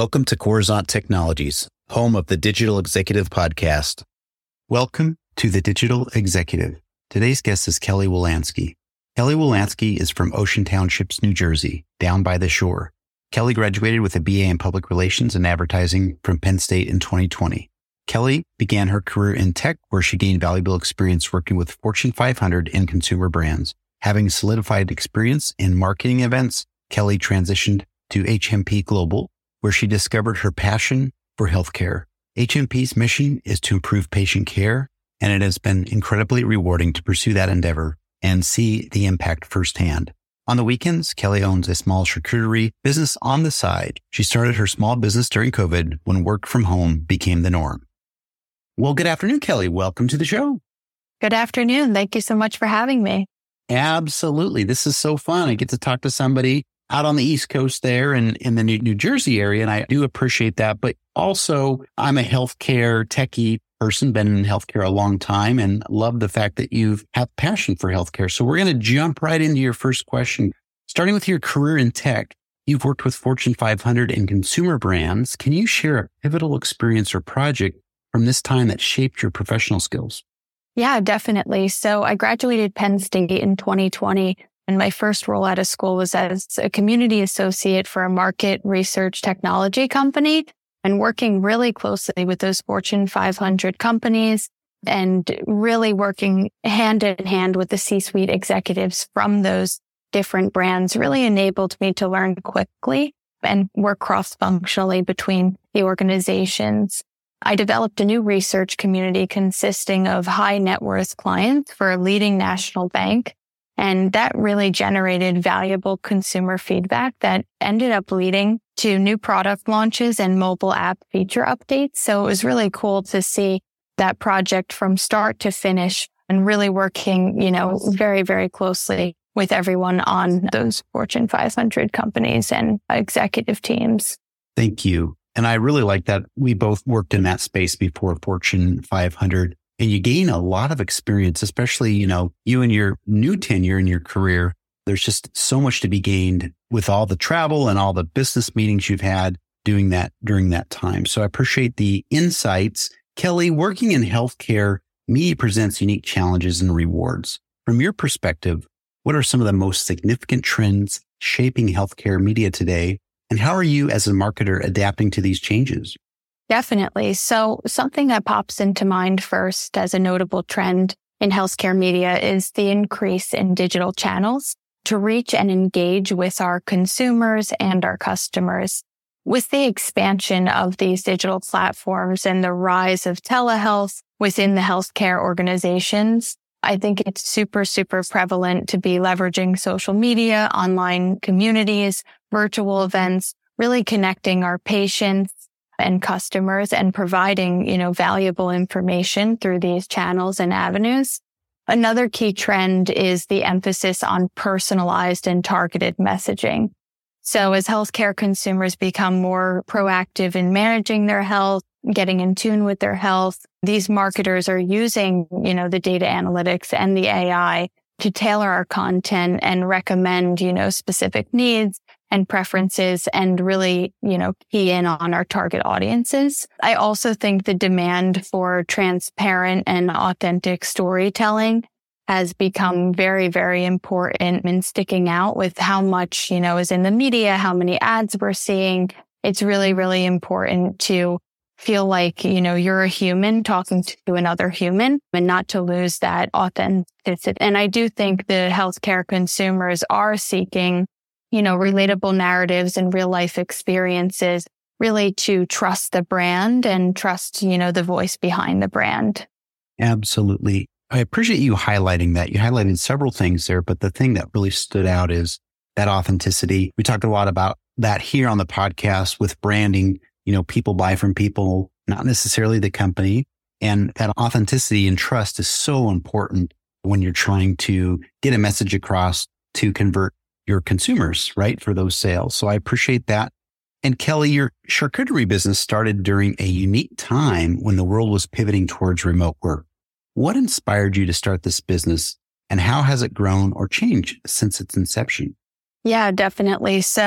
Welcome to Coruzant Technologies, home of the Digital Executive Podcast. Welcome to the Digital Executive. Today's guest is Kelly Wolanski. Kelly Wolanski is from Ocean Townships, New Jersey, down by the shore. Kelly graduated with a BA in Public Relations and Advertising from Penn State in 2020. Kelly began her career in tech, where she gained valuable experience working with Fortune 500 and consumer brands. Having solidified experience in marketing events, Kelly transitioned to HMP Global, where she discovered her passion for healthcare. HMP's mission is to improve patient care, and it has been incredibly rewarding to pursue that endeavor and see the impact firsthand. On the weekends, Kelly owns a small charcuterie business on the side. She started her small business during COVID when work from home became the norm. Well, good afternoon, Kelly. Welcome to the show. Good afternoon. Thank you so much for having me. Absolutely. This is so fun. I get to talk to somebody out on the East Coast there and in the New Jersey area, and I do appreciate that. But also, I'm a healthcare techie person, been in healthcare a long time, and love the fact that you have passion for healthcare. So we're going to jump right into your first question. Starting with your career in tech, you've worked with Fortune 500 and consumer brands. Can you share a pivotal experience or project from this time that shaped your professional skills? Yeah, definitely. So I graduated Penn State in 2020, and my first role out of school was as a community associate for a market research technology company, and working really closely with those Fortune 500 companies and really working hand in hand with the C-suite executives from those different brands really enabled me to learn quickly and work cross-functionally between the organizations. I developed a new research community consisting of high net worth clients for a leading national bank. And that really generated valuable consumer feedback that ended up leading to new product launches and mobile app feature updates. So it was really cool to see that project from start to finish and really working, very, very closely with everyone on those Fortune 500 companies and executive teams. Thank you. And I really like that we both worked in that space before Fortune 500. And you gain a lot of experience, especially, you and your new tenure in your career. There's just so much to be gained with all the travel and all the business meetings you've had doing that during that time. So I appreciate the insights. Kelly, working in healthcare, media presents unique challenges and rewards. From your perspective, what are some of the most significant trends shaping healthcare media today? And how are you as a marketer adapting to these changes? Definitely. So something that pops into mind first as a notable trend in healthcare media is the increase in digital channels to reach and engage with our consumers and our customers. With the expansion of these digital platforms and the rise of telehealth within the healthcare organizations, I think it's super, super prevalent to be leveraging social media, online communities, virtual events, really connecting our patients and customers and providing, valuable information through these channels and avenues. Another key trend is the emphasis on personalized and targeted messaging. So as healthcare consumers become more proactive in managing their health, getting in tune with their health, these marketers are using, the data analytics and the AI to tailor our content and recommend, specific needs and preferences and really, key in on our target audiences. I also think the demand for transparent and authentic storytelling has become very, very important in sticking out with how much, is in the media, how many ads we're seeing. It's really, really important to feel like, you're a human talking to another human and not to lose that authenticity. And I do think the healthcare consumers are seeking, relatable narratives and real life experiences really to trust the brand and trust, the voice behind the brand. Absolutely. I appreciate you highlighting that. You highlighted several things there, but the thing that really stood out is that authenticity. We talked a lot about that here on the podcast with branding. People buy from people, not necessarily the company. And that authenticity and trust is so important when you're trying to get a message across to convert your consumers, right, for those sales. So I appreciate that. And Kelly, your charcuterie business started during a unique time when the world was pivoting towards remote work. What inspired you to start this business, and how has it grown or changed since its inception? Yeah, definitely. So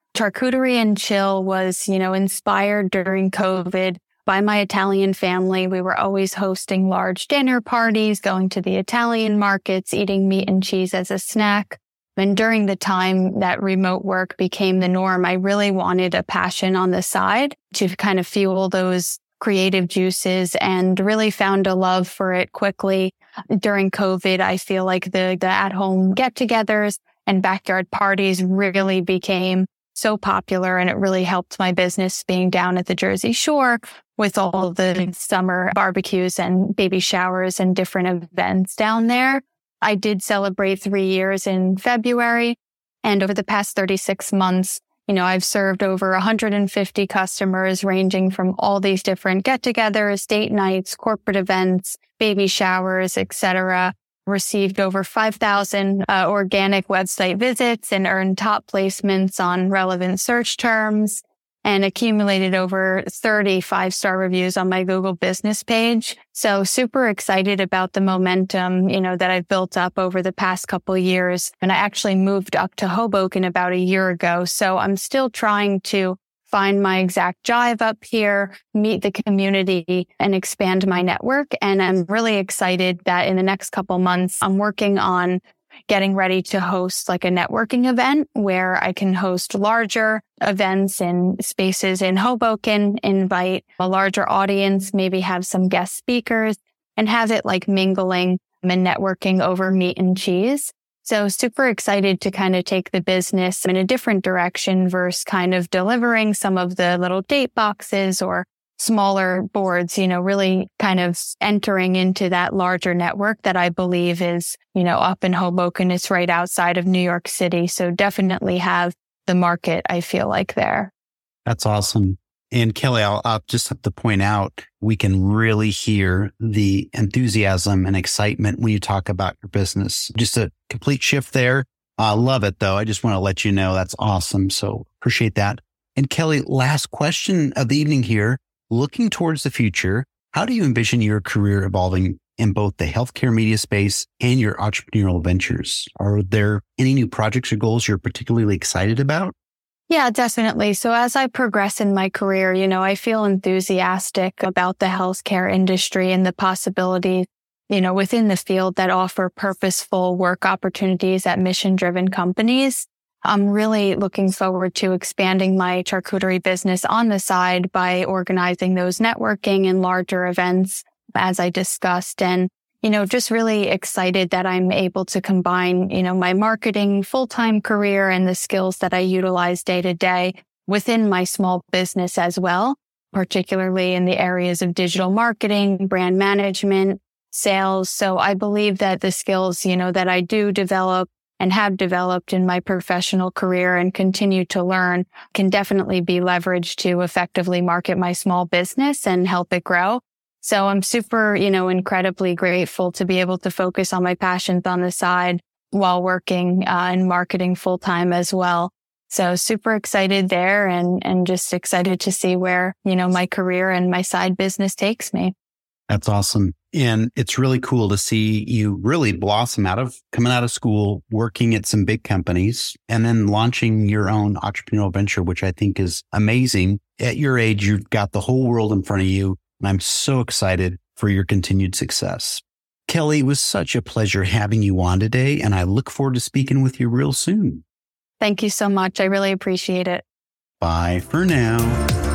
Charcuterie and Chill was, inspired during COVID by my Italian family. We were always hosting large dinner parties, going to the Italian markets, eating meat and cheese as a snack. And during the time that remote work became the norm, I really wanted a passion on the side to kind of fuel those creative juices, and really found a love for it quickly. During COVID, I feel like the at-home get-togethers and backyard parties really became so popular, and it really helped my business being down at the Jersey Shore with all the summer barbecues and baby showers and different events down there. I did celebrate 3 years in February, and over the past 36 months, I've served over 150 customers ranging from all these different get-togethers, date nights, corporate events, baby showers, etc. Received over 5,000 organic website visits and earned top placements on relevant search terms, and accumulated over 30 5-star reviews on my Google business page. So super excited about the momentum, that I've built up over the past couple of years. And I actually moved up to Hoboken about a year ago. So I'm still trying to find my exact jive up here, meet the community, and expand my network. And I'm really excited that in the next couple months, I'm working on getting ready to host like a networking event where I can host larger events in spaces in Hoboken, invite a larger audience, maybe have some guest speakers, and have it like mingling and networking over meat and cheese. So super excited to kind of take the business in a different direction versus kind of delivering some of the little date boxes or smaller boards, really kind of entering into that larger network that I believe is, up in Hoboken. It's right outside of New York City. So definitely have the market, I feel like, there. That's awesome. And Kelly, I'll just have to point out, we can really hear the enthusiasm and excitement when you talk about your business. Just a complete shift there. I love it though. I just want to let you know that's awesome. So appreciate that. And Kelly, last question of the evening here. Looking towards the future, how do you envision your career evolving in both the healthcare media space and your entrepreneurial ventures? Are there any new projects or goals you're particularly excited about? Yeah, definitely. So as I progress in my career, I feel enthusiastic about the healthcare industry and the possibilities, within the field that offer purposeful work opportunities at mission-driven companies. I'm really looking forward to expanding my charcuterie business on the side by organizing those networking and larger events, as I discussed. And, just really excited that I'm able to combine, my marketing full-time career and the skills that I utilize day to day within my small business as well, particularly in the areas of digital marketing, brand management, sales. So I believe that the skills, that I do develop and have developed in my professional career and continue to learn can definitely be leveraged to effectively market my small business and help it grow. So I'm super, incredibly grateful to be able to focus on my passions on the side while working in marketing full time as well. So super excited there and just excited to see where, my career and my side business takes me. That's awesome. And it's really cool to see you really blossom coming out of school, working at some big companies, and then launching your own entrepreneurial venture, which I think is amazing. At your age, you've got the whole world in front of you. And I'm so excited for your continued success. Kelly, it was such a pleasure having you on today, and I look forward to speaking with you real soon. Thank you so much. I really appreciate it. Bye for now.